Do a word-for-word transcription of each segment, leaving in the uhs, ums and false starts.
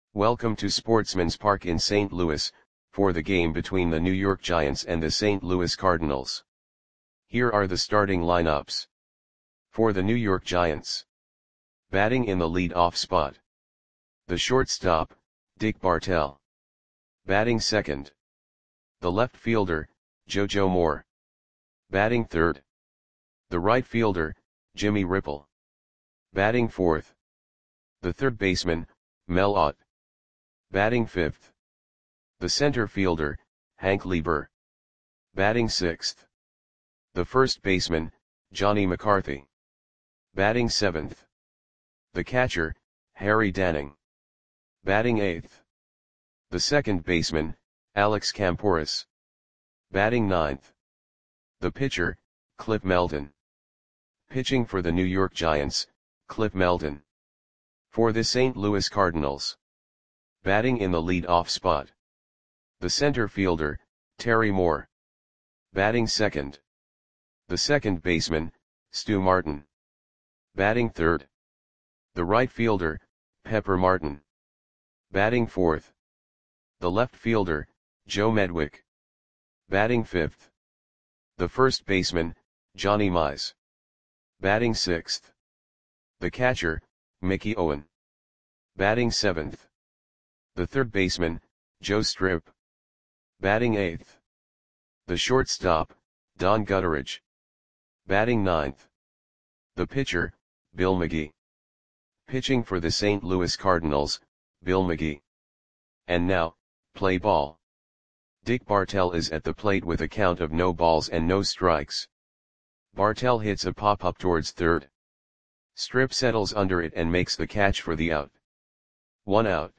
Welcome to Sportsman's Park in Saint Louis, for the game between the New York Giants and the Saint Louis Cardinals. Here are the starting lineups. For the New York Giants. Batting in the lead-off spot. The shortstop, Dick Bartell. Batting second. The left fielder, JoJo Moore. Batting third. The right fielder, Jimmy Ripple. Batting fourth. The third baseman, Mel Ott. Batting fifth. The center fielder, Hank Lieber. Batting sixth. The first baseman, Johnny McCarthy. Batting seventh. The catcher, Harry Danning. Batting eighth. The second baseman, Alex Kamporus. Batting ninth. The pitcher, Cliff Meldon. Pitching for the New York Giants, Cliff Meldon. For the Saint Louis Cardinals. Batting in the lead-off spot. The center fielder, Terry Moore. Batting second. The second baseman, Stu Martin. Batting third. The right fielder, Pepper Martin. Batting fourth. The left fielder, Joe Medwick. Batting fifth. The first baseman, Johnny Mize. Batting sixth. The catcher, Mickey Owen. Batting seventh. The third baseman, Joe Strip. Batting eighth. The shortstop, Don Gutteridge. Batting ninth. The pitcher, Bill McGee. Pitching for the Saint Louis Cardinals, Bill McGee. And now, play ball. Dick Bartell is at the plate with a count of no balls and no strikes. Bartell hits a pop-up towards third. Strip settles under it and makes the catch for the out. One out.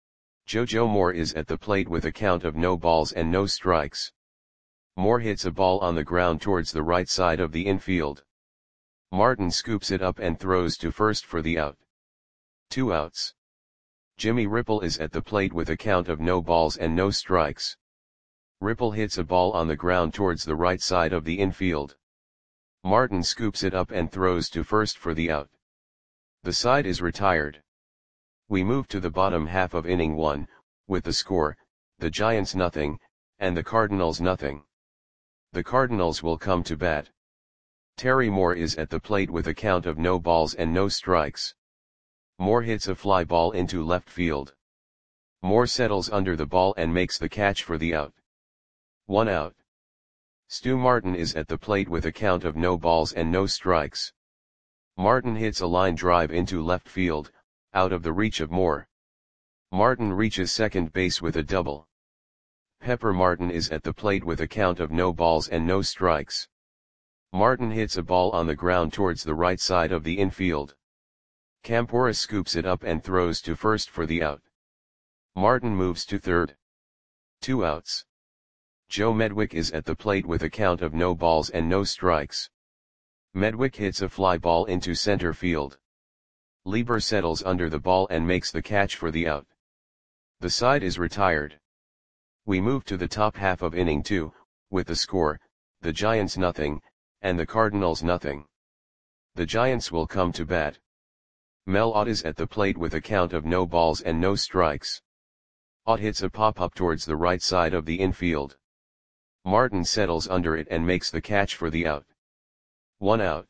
JoJo Moore is at the plate with a count of no balls and no strikes. Moore hits a ball on the ground towards the right side of the infield. Martin scoops it up and throws to first for the out. Two outs. Jimmy Ripple is at the plate with a count of no balls and no strikes. Ripple hits a ball on the ground towards the right side of the infield. Martin scoops it up and throws to first for the out. The side is retired. We move to the bottom half of inning one, with the score, the Giants nothing, and the Cardinals nothing. The Cardinals will come to bat. Terry Moore is at the plate with a count of no balls and no strikes. Moore hits a fly ball into left field. Moore settles under the ball and makes the catch for the out. One out. Stu Martin is at the plate with a count of no balls and no strikes. Martin hits a line drive into left field, out of the reach of Moore. Martin reaches second base with a double. Pepper Martin is at the plate with a count of no balls and no strikes. Martin hits a ball on the ground towards the right side of the infield. Kamporus scoops it up and throws to first for the out. Martin moves to third. Two outs. Joe Medwick is at the plate with a count of no balls and no strikes. Medwick hits a fly ball into center field. Lieber settles under the ball and makes the catch for the out. The side is retired. We move to the top half of inning two, with the score, the Giants nothing, and the Cardinals nothing. The Giants will come to bat. Mel Ott is at the plate with a count of no balls and no strikes. Ott hits a pop-up towards the right side of the infield. Martin settles under it and makes the catch for the out. One out.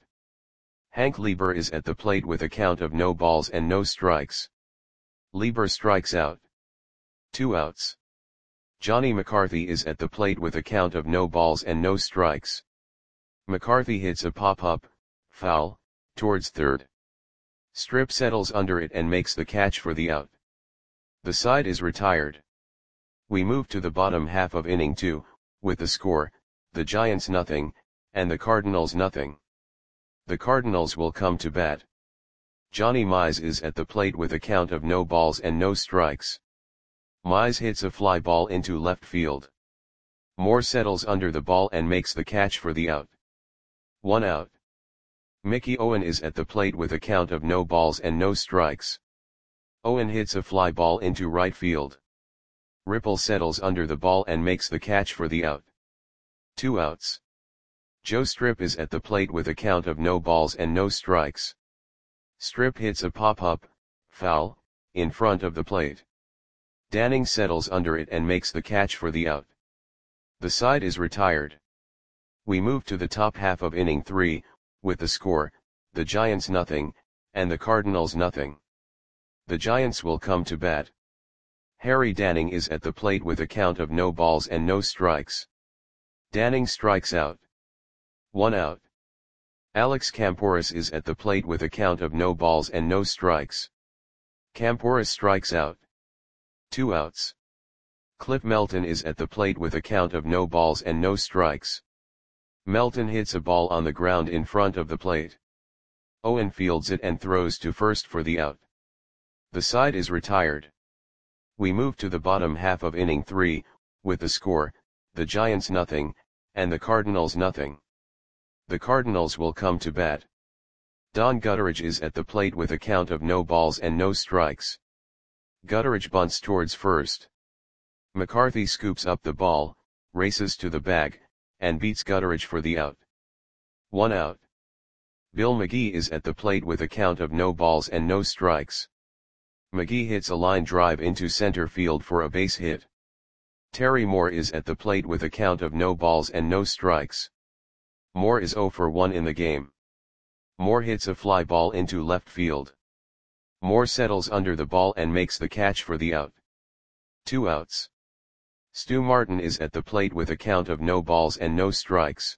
Hank Lieber is at the plate with a count of no balls and no strikes. Lieber strikes out. Two outs. Johnny McCarthy is at the plate with a count of no balls and no strikes. McCarthy hits a pop-up, foul, towards third. Strip settles under it and makes the catch for the out. The side is retired. We move to the bottom half of inning two, with the score, the Giants nothing, and the Cardinals nothing. The Cardinals will come to bat. Johnny Mize is at the plate with a count of no balls and no strikes. Mize hits a fly ball into left field. Moore settles under the ball and makes the catch for the out. One out. Mickey Owen is at the plate with a count of no balls and no strikes. Owen hits a fly ball into right field. Ripple settles under the ball and makes the catch for the out. Two outs. Joe Strip is at the plate with a count of no balls and no strikes. Strip hits a pop-up, foul, in front of the plate. Danning settles under it and makes the catch for the out. The side is retired. We move to the top half of inning three, with the score, the Giants nothing, and the Cardinals nothing. The Giants will come to bat. Harry Danning is at the plate with a count of no balls and no strikes. Danning strikes out. One out. Alex Campouris is at the plate with a count of no balls and no strikes. Campouris strikes out. Two outs. Cliff Melton is at the plate with a count of no balls and no strikes. Melton hits a ball on the ground in front of the plate. Owen fields it and throws to first for the out. The side is retired. We move to the bottom half of inning three, with the score, the Giants nothing, and the Cardinals nothing. The Cardinals will come to bat. Don Gutteridge is at the plate with a count of no balls and no strikes. Gutteridge bunts towards first. McCarthy scoops up the ball, races to the bag, and beats Gutteridge for the out. One out. Bill McGee is at the plate with a count of no balls and no strikes. McGee hits a line drive into center field for a base hit. Terry Moore is at the plate with a count of no balls and no strikes. Moore is oh for one in the game. Moore hits a fly ball into left field. Moore settles under the ball and makes the catch for the out. Two outs. Stu Martin is at the plate with a count of no balls and no strikes.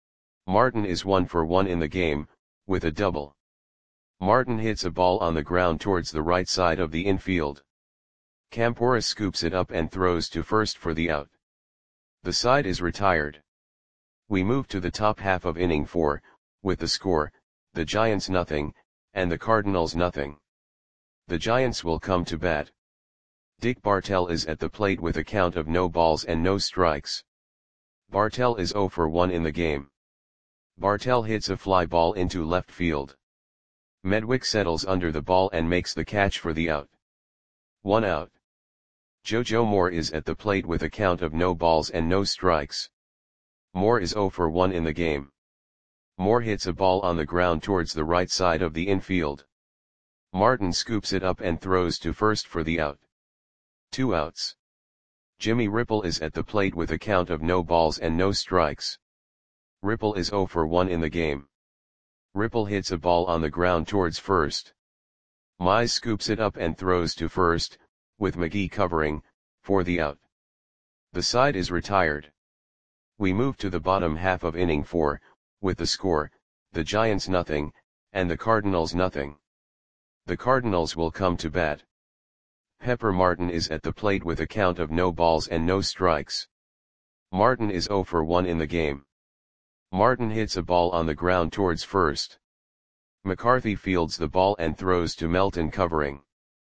Martin is one for one in the game, with a double. Martin hits a ball on the ground towards the right side of the infield. Campouris scoops it up and throws to first for the out. The side is retired. We move to the top half of inning four, with the score, the Giants nothing, and the Cardinals nothing. The Giants will come to bat. Dick Bartell is at the plate with a count of no balls and no strikes. Bartell is oh for one in the game. Bartell hits a fly ball into left field. Medwick settles under the ball and makes the catch for the out. One out. JoJo Moore is at the plate with a count of no balls and no strikes. Moore is oh for one in the game. Moore hits a ball on the ground towards the right side of the infield. Martin scoops it up and throws to first for the out. Two outs. Jimmy Ripple is at the plate with a count of no balls and no strikes. Ripple is oh for one in the game. Ripple hits a ball on the ground towards first. Mize scoops it up and throws to first, with McGee covering, for the out. The side is retired. We move to the bottom half of inning four, with the score, the Giants nothing, and the Cardinals nothing. The Cardinals will come to bat. Pepper Martin is at the plate with a count of no balls and no strikes. Martin is oh for one in the game. Martin hits a ball on the ground towards first. McCarthy fields the ball and throws to Melton covering.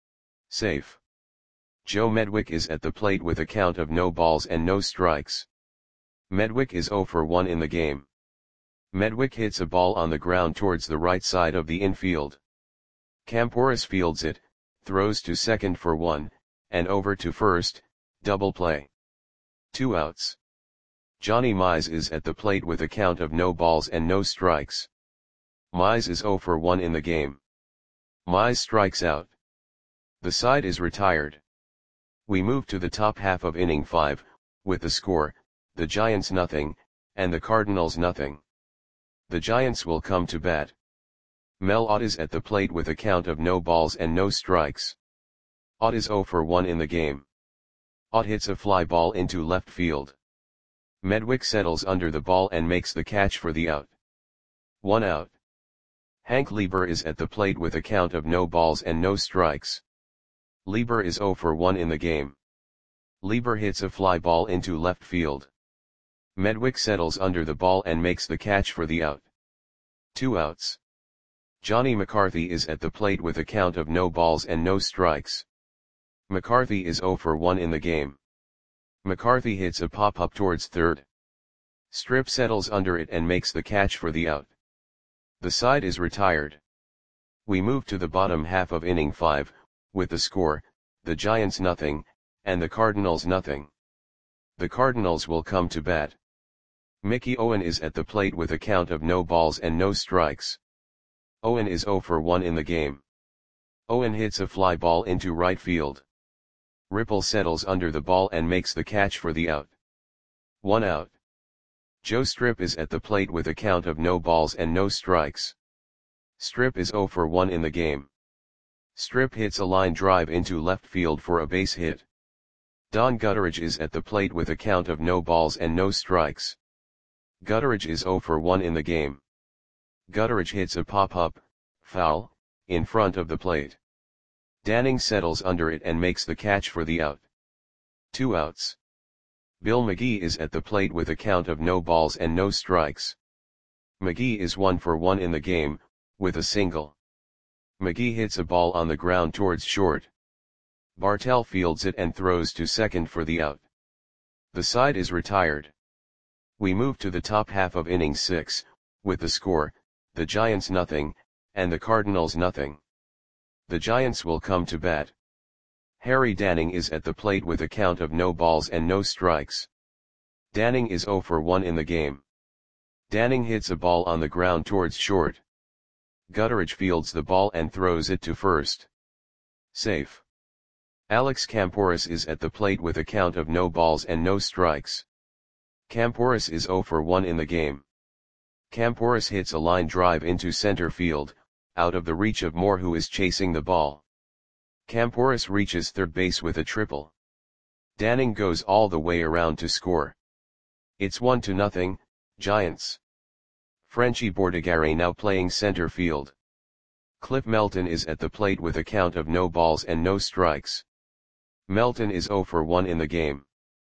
Safe. Joe Medwick is at the plate with a count of no balls and no strikes. Medwick is oh for one in the game. Medwick hits a ball on the ground towards the right side of the infield. Campouris fields it, throws to second for one, and over to first, double play. Two outs. Johnny Mize is at the plate with a count of no balls and no strikes. Mize is oh for one in the game. Mize strikes out. The side is retired. We move to the top half of inning five, with the score, the Giants nothing, and the Cardinals nothing. The Giants will come to bat. Mel Ott is at the plate with a count of no balls and no strikes. Ott is oh for one in the game. Ott hits a fly ball into left field. Medwick settles under the ball and makes the catch for the out. One out. Hank Lieber is at the plate with a count of no balls and no strikes. Lieber is oh for one in the game. Lieber hits a fly ball into left field. Medwick settles under the ball and makes the catch for the out. Two outs. Johnny McCarthy is at the plate with a count of no balls and no strikes. McCarthy is oh for one in the game. McCarthy hits a pop-up towards third. Strip settles under it and makes the catch for the out. The side is retired. We move to the bottom half of inning five, with the score, the Giants nothing, and the Cardinals nothing. The Cardinals will come to bat. Mickey Owen is at the plate with a count of no balls and no strikes. Owen is oh for one in the game. Owen hits a fly ball into right field. Ripple settles under the ball and makes the catch for the out. One out. Joe Strip is at the plate with a count of no balls and no strikes. Strip is zero for one in the game. Strip hits a line drive into left field for a base hit. Don Gutteridge is at the plate with a count of no balls and no strikes. Gutteridge is zero for one in the game. Gutteridge hits a pop-up, foul, in front of the plate. Danning settles under it and makes the catch for the out. Two outs. Bill McGee is at the plate with a count of no balls and no strikes. McGee is one for one in the game, with a single. McGee hits a ball on the ground towards short. Bartell fields it and throws to second for the out. The side is retired. We move to the top half of inning six, with the score, the Giants nothing, and the Cardinals nothing. The Giants will come to bat. Harry Danning is at the plate with a count of no balls and no strikes. Danning is zero for one in the game. Danning hits a ball on the ground towards short. Gutteridge fields the ball and throws it to first. Safe. Alex Camporis is at the plate with a count of no balls and no strikes. Camporis is zero for one in the game. Camporis hits a line drive into center field, out of the reach of Moore, who is chasing the ball. Camporis reaches third base with a triple. Danning goes all the way around to score. It's one to nothing, Giants. Frenchie Bordigare now playing center field. Cliff Melton is at the plate with a count of no balls and no strikes. Melton is zero for one in the game.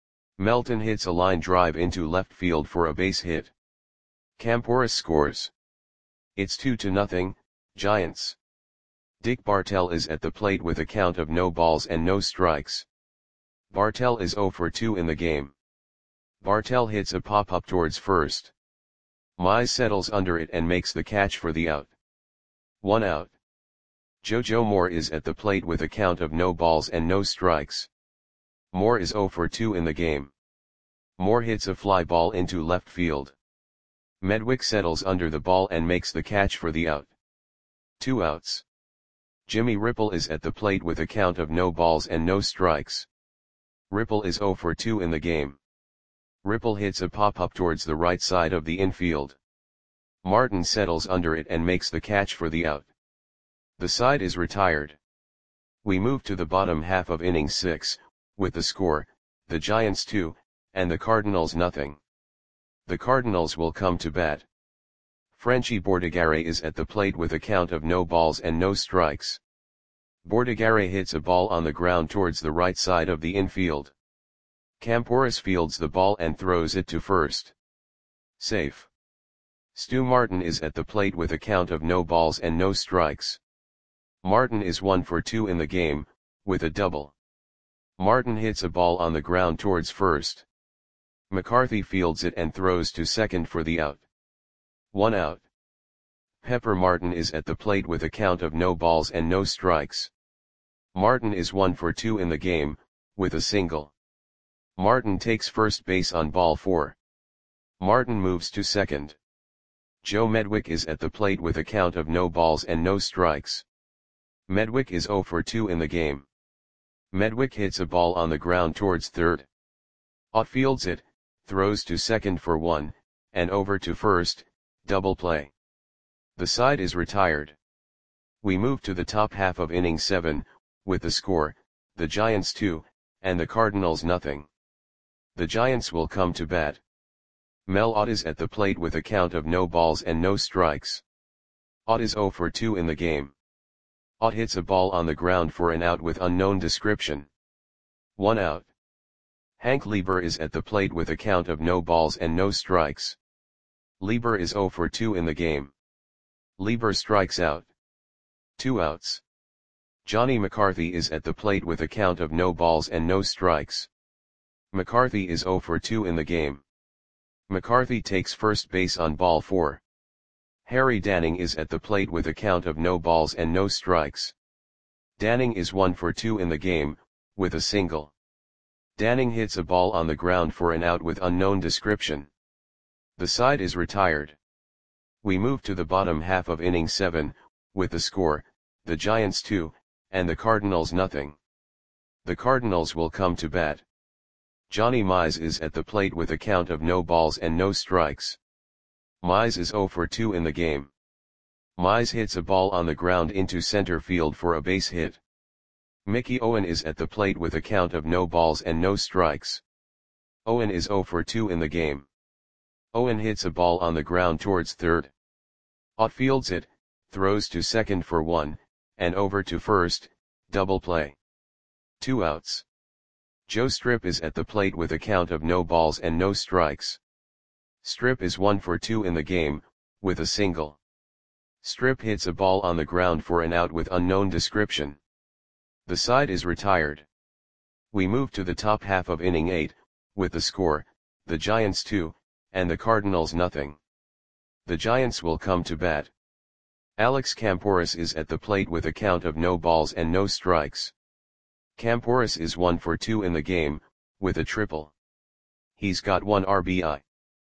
Melton hits a line drive into left field for a base hit. Camporis scores. It's two to nothing, Giants. Dick Bartell is at the plate with a count of no balls and no strikes. Bartell is zero for two in the game. Bartell hits a pop-up towards first. Mize settles under it and makes the catch for the out. One out. JoJo Moore is at the plate with a count of no balls and no strikes. Moore is zero for two in the game. Moore hits a fly ball into left field. Medwick settles under the ball and makes the catch for the out. Two outs. Jimmy Ripple is at the plate with a count of no balls and no strikes. Ripple is zero for two in the game. Ripple hits a pop-up towards the right side of the infield. Martin settles under it and makes the catch for the out. The side is retired. We move to the bottom half of inning six, with the score, the Giants two, and the Cardinals nothing. The Cardinals will come to bat. Frenchie Bordigare is at the plate with a count of no balls and no strikes. Bordigare hits a ball on the ground towards the right side of the infield. Camporis fields the ball and throws it to first. Safe. Stu Martin is at the plate with a count of no balls and no strikes. Martin is one for two in the game, with a double. Martin hits a ball on the ground towards first. McCarthy fields it and throws to second for the out. One out. Pepper Martin is at the plate with a count of no balls and no strikes. Martin is one for two in the game, with a single. Martin takes first base on ball four. Martin moves to second. Joe Medwick is at the plate with a count of no balls and no strikes. Medwick is zero for two in the game. Medwick hits a ball on the ground towards third. Ott fields it, throws to second for one, and over to first, double play. The side is retired. We move to the top half of inning seven, with the score, the Giants two, and the Cardinals nothing. The Giants will come to bat. Mel Ott is at the plate with a count of no balls and no strikes. Ott is zero for two in the game. Ott hits a ball on the ground for an out with unknown description. One out. Hank Lieber is at the plate with a count of no balls and no strikes. Lieber is zero for two in the game. Lieber strikes out. Two outs. Johnny McCarthy is at the plate with a count of no balls and no strikes. McCarthy is zero for two in the game. McCarthy takes first base on ball four. Harry Danning is at the plate with a count of no balls and no strikes. Danning is one for two in the game, with a single. Danning hits a ball on the ground for an out with unknown description. The side is retired. We move to the bottom half of inning seven, with the score, the Giants two, and the Cardinals nothing. The Cardinals will come to bat. Johnny Mize is at the plate with a count of no balls and no strikes. Mize is zero for two in the game. Mize hits a ball on the ground into center field for a base hit. Mickey Owen is at the plate with a count of no balls and no strikes. Owen is zero for two in the game. Owen hits a ball on the ground towards third. Outfields it, throws to second for one, and over to first, double play. Two outs. Joe Strip is at the plate with a count of no balls and no strikes. Strip is one for two in the game, with a single. Strip hits a ball on the ground for an out with unknown description. The side is retired. We move to the top half of inning eight, with the score, the Giants two, and the Cardinals nothing. The Giants will come to bat. Alex Camporis is at the plate with a count of no balls and no strikes. Camporis is one for two in the game, with a triple. He's got one R B I.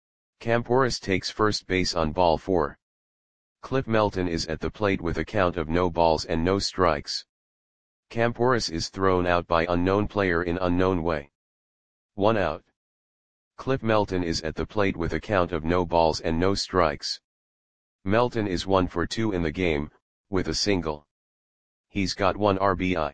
Camporis takes first base on ball four. Cliff Melton is at the plate with a count of no balls and no strikes. Camporis is thrown out by unknown player in unknown way. One out. Cliff Melton is at the plate with a count of no balls and no strikes. Melton is one for two in the game, with a single. He's got one R B I.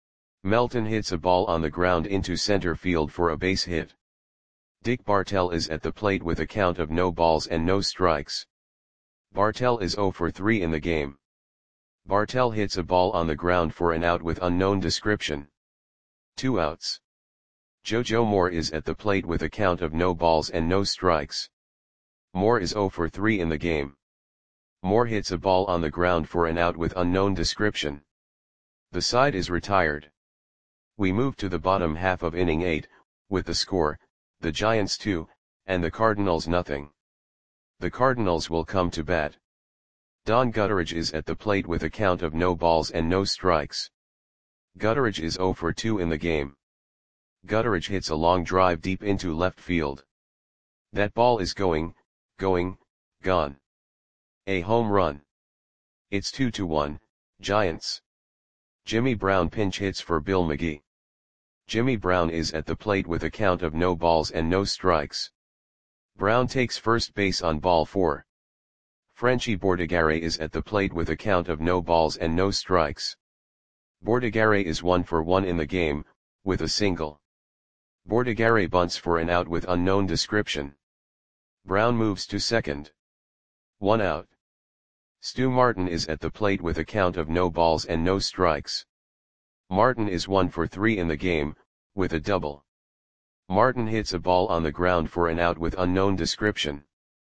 Melton hits a ball on the ground into center field for a base hit. Dick Bartell is at the plate with a count of no balls and no strikes. Bartell is zero for three in the game. Bartell hits a ball on the ground for an out with unknown description. Two outs. JoJo Moore is at the plate with a count of no balls and no strikes. Moore is zero for three in the game. Moore hits a ball on the ground for an out with unknown description. The side is retired. We move to the bottom half of inning eight, with the score, the Giants two, and the Cardinals nothing. The Cardinals will come to bat. Don Gutteridge is at the plate with a count of no balls and no strikes. Gutteridge is zero for two in the game. Gutteridge hits a long drive deep into left field. That ball is going, going, gone. A home run. It's two to one, Giants. Jimmy Brown pinch hits for Bill McGee. Jimmy Brown is at the plate with a count of no balls and no strikes. Brown takes first base on ball four. Frenchie Bordigare is at the plate with a count of no balls and no strikes. Bordigare is one for one in the game, with a single. Bordigare bunts for an out with unknown description. Brown moves to second. One out. Stu Martin is at the plate with a count of no balls and no strikes. Martin is one for three in the game, with a double. Martin hits a ball on the ground for an out with unknown description.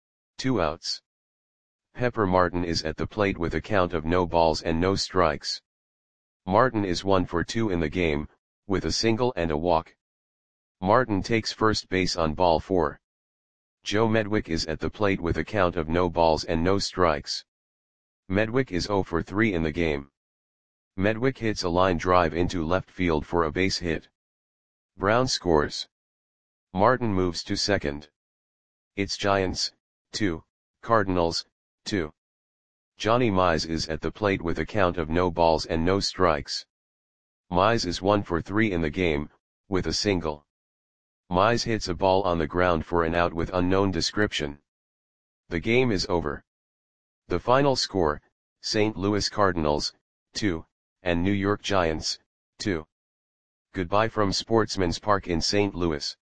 Two outs. Pepper Martin is at the plate with a count of no balls and no strikes. Martin is one for two in the game, with a single and a walk. Martin takes first base on ball four. Joe Medwick is at the plate with a count of no balls and no strikes. Medwick is zero for three in the game. Medwick hits a line drive into left field for a base hit. Brown scores. Martin moves to second. It's Giants, two, Cardinals, two. Johnny Mize is at the plate with a count of no balls and no strikes. Mize is one for three in the game, with a single. Mize hits a ball on the ground for an out with unknown description. The game is over. The final score, Saint Louis Cardinals, two, and New York Giants, two. Goodbye from Sportsman's Park in Saint Louis.